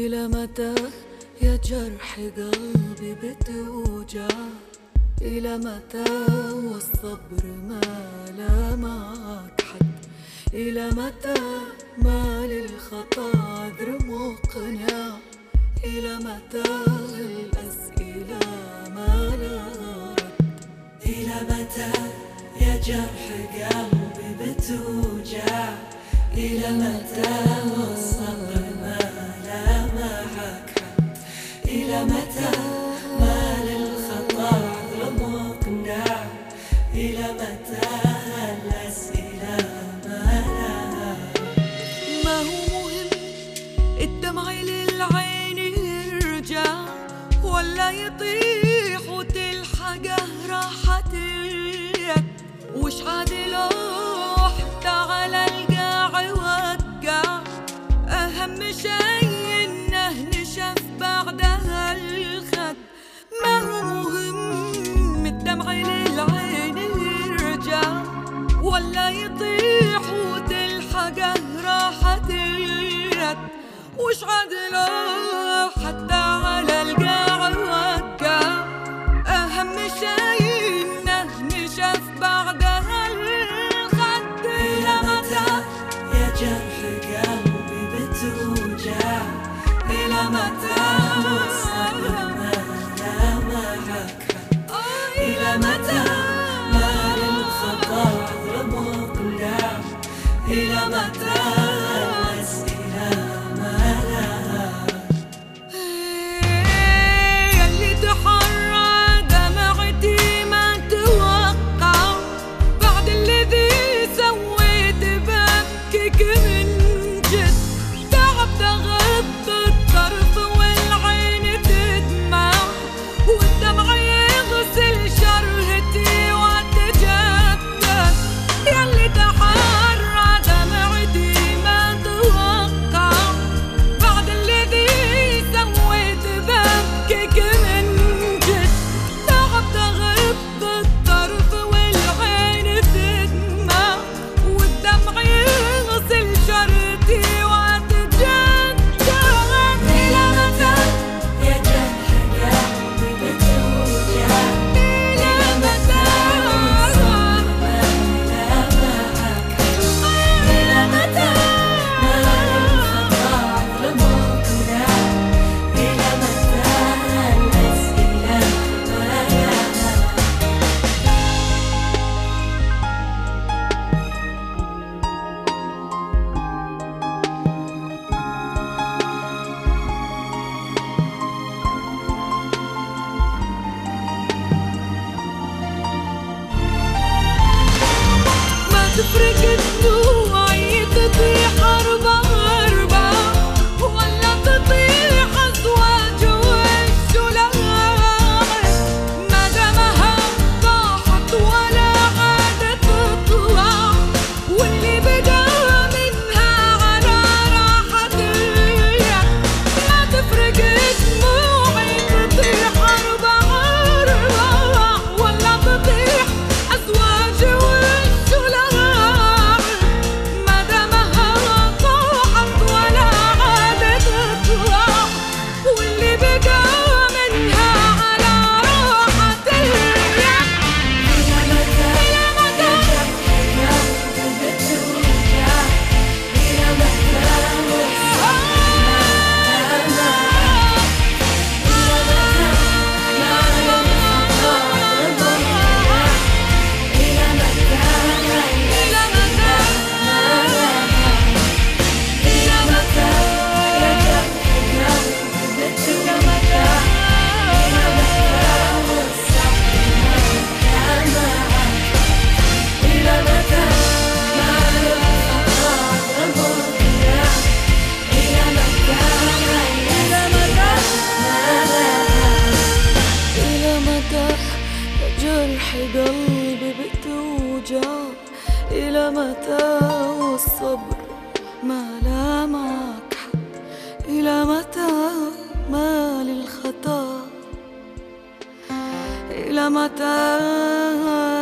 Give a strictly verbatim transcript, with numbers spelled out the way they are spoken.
إلى متى يا جرح قلبي بتوجع؟ إلى متى والصبر ما لا معك حد؟ إلى متى ما للخطا عذر مقنع؟ إلى متى الأسئلة ما لها رد؟ إلى متى يا جرح قلبي بتوجع؟ إلى متى والصبر ما لا معك حد؟ إلى متى ما للخطا عذر مقنع؟ إلى متى الأسئلة ما لها رد؟ ما هو مهم الدمع للعين يرجع ولا يطيح وتلحقه راحة اليد؟ وش عادي لو حتى على القاع يوقع؟ أهم شي إنه نشف بعدها الخد. ما هو مهم الدمع للعين يرجع ولا يطيح وتلحقه راحة اليد؟ وش عادي لو حتى على القاع يوقع؟ أهم شي إنه نشف بعدها الخد. إلى متى يا جرح قلبي بتوجع؟ إلى متى والصبر ما لا معك حد؟ إلى متى ما للخطا عذر مقنع؟ إلى متى الأسئلة ما لها رد؟ ياللي تحرى دمعتي ما توقع بعد الذي سويت ببكيك من جد. تعبت أغض الطرف والعين تدمع والدمع يغسل شرهتي واتجدد. ياللي تحرى دمعتي ما توقع بعد الذي سويت ببكيك من جد. تعبت أغض الطرف والعين تدمع والدمع يغسل شرهتي واتجدد. إلى متى يا جرح قلبي بتوجع؟ إلى متى والصبر ما لا معك حد؟ إلى متى ما للخطا عذر مقنع؟ إلى متى الأسئلة ما لها رد؟ ما تفرق الدموع تطيح أربع أربع ولا تطيح أزواج والسلام. ما دامها طاحت ولا عادت تطلع واللي بدا منها على راحة اليد. ما تفرق دموعي تطيح أربع أربع ولا تطيح أزواج والسلام. ما دامها طاحت ولا عادت تطلع واللي بقى منها على راحة اليد. إلى متى يا جرح قلبي بتوجع؟ إلى متى والصبر ما لا معك؟ إلى متى ما للخطا عذر مقنع؟ إلى متى الأسئلة ما لها رد؟ إلى متى يا جرح قلبي بتوجع؟ إلى متى والصبر ما لا معك؟ إلى متى ما للخطا عذر مقنع؟ إلى متى إلى متى ما لها رد؟ إلى متى يا جرح قلبي بتوجع؟ إلى متى والصبر ما لا معك حد؟ إلى متى ما للخطا؟ إلى متى